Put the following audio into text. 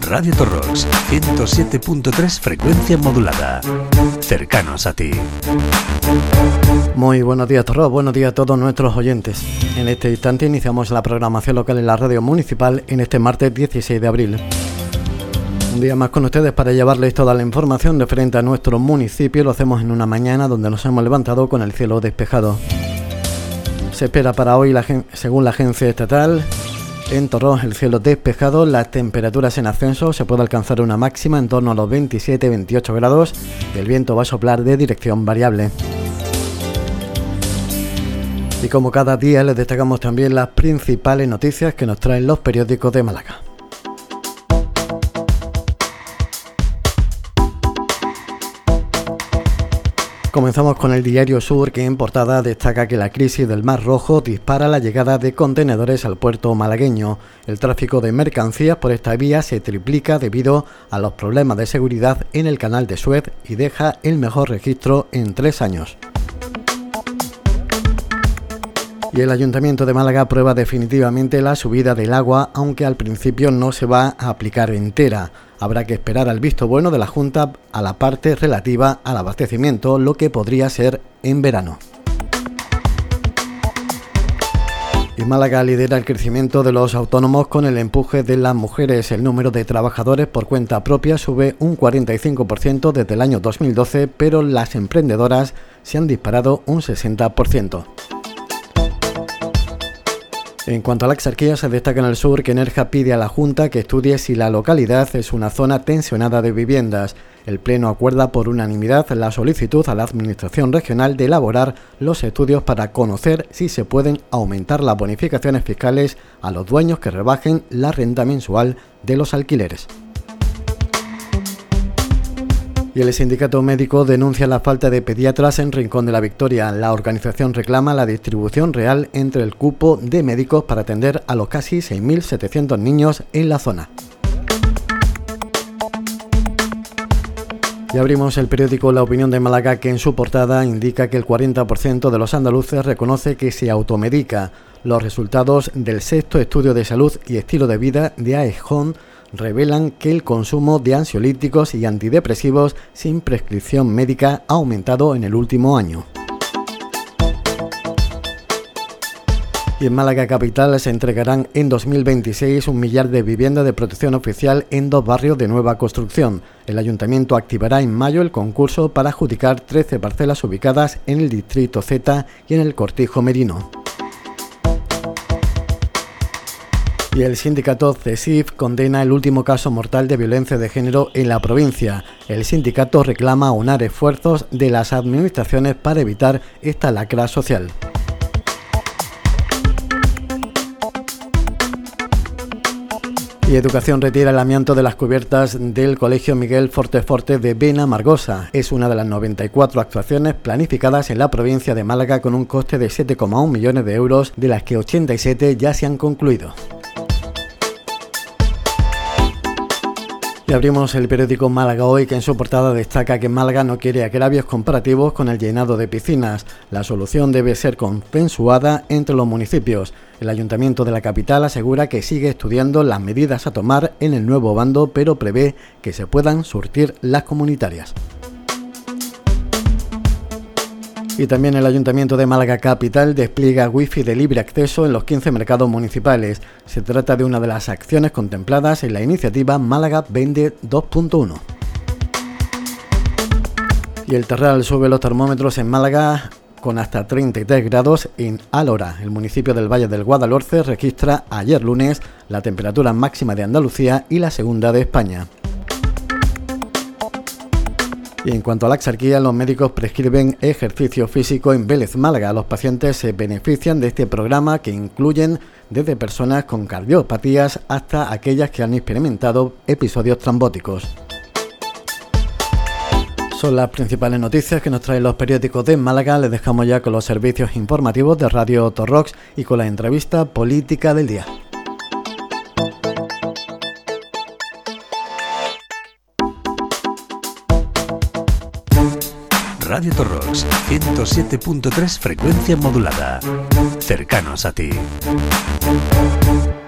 Radio Torrox, 107.3 frecuencia modulada. Cercanos a ti. Muy buenos días, Torrox. Buenos días a todos nuestros oyentes. En este instante iniciamos la programación local en la radio municipal en este martes 16 de abril. Un día más con ustedes para llevarles toda la información referente a nuestro municipio. Lo hacemos en una mañana donde nos hemos levantado con el cielo despejado. Se espera para hoy, según la agencia estatal, en Torrox el cielo despejado, las temperaturas en ascenso, se puede alcanzar una máxima en torno a los 27-28 grados y el viento va a soplar de dirección variable. Y como cada día les destacamos también las principales noticias que nos traen los periódicos de Málaga. Comenzamos con el Diario Sur, que en portada destaca que la crisis del Mar Rojo dispara la llegada de contenedores al puerto malagueño. El tráfico de mercancías por esta vía se triplica debido a los problemas de seguridad en el canal de Suez y deja el mejor registro en 3 años. Y el Ayuntamiento de Málaga aprueba definitivamente la subida del agua, aunque al principio no se va a aplicar entera. Habrá que esperar al visto bueno de la Junta a la parte relativa al abastecimiento, lo que podría ser en verano. Y Málaga lidera el crecimiento de los autónomos con el empuje de las mujeres. El número de trabajadores por cuenta propia sube un 45% desde el año 2012, pero las emprendedoras se han disparado un 60%. En cuanto a la exarquía, se destaca en el sur que Nerja pide a la Junta que estudie si la localidad es una zona tensionada de viviendas. El Pleno acuerda por unanimidad la solicitud a la Administración Regional de elaborar los estudios para conocer si se pueden aumentar las bonificaciones fiscales a los dueños que rebajen la renta mensual de los alquileres. Y el sindicato médico denuncia la falta de pediatras en Rincón de la Victoria. La organización reclama la distribución real entre el cupo de médicos para atender a los casi 6.700 niños en la zona. Y abrimos el periódico La Opinión de Málaga, que en su portada indica que el 40% de los andaluces reconoce que se automedica. Los resultados del 6º estudio de salud y estilo de vida de AEJON revelan que el consumo de ansiolíticos y antidepresivos sin prescripción médica ha aumentado en el último año. Y en Málaga capital se entregarán en 2026 1 millar de viviendas de protección oficial en 2 barrios de nueva construcción. El ayuntamiento activará en mayo el concurso para adjudicar 13 parcelas ubicadas en el distrito Z y en el Cortijo Merino. Y el sindicato CESIF condena el último caso mortal de violencia de género en la provincia. El sindicato reclama aunar esfuerzos de las administraciones para evitar esta lacra social. Y Educación retira el amianto de las cubiertas del Colegio Miguel Forteforte de Benamargosa. Es una de las 94 actuaciones planificadas en la provincia de Málaga con un coste de 7,1 millones de euros, de las que 87 ya se han concluido. Y abrimos el periódico Málaga Hoy, que en su portada destaca que Málaga no quiere agravios comparativos con el llenado de piscinas. La solución debe ser consensuada entre los municipios. El ayuntamiento de la capital asegura que sigue estudiando las medidas a tomar en el nuevo bando, pero prevé que se puedan surtir las comunitarias. Y también el Ayuntamiento de Málaga Capital despliega wifi de libre acceso en los 15 mercados municipales. Se trata de una de las acciones contempladas en la iniciativa Málaga Vende 2.1. Y el Terral sube los termómetros en Málaga con hasta 33 grados en Alhora. El municipio del Valle del Guadalhorce registra ayer lunes la temperatura máxima de Andalucía y la segunda de España. Y en cuanto a la exarquía, los médicos prescriben ejercicio físico en Vélez Málaga. Los pacientes se benefician de este programa, que incluyen desde personas con cardiopatías hasta aquellas que han experimentado episodios trombóticos. Son las principales noticias que nos traen los periódicos de Málaga. Les dejamos ya con los servicios informativos de Radio Torrox y con la entrevista política del día. Radio Torrox, 107.3 frecuencia modulada. Cercanos a ti.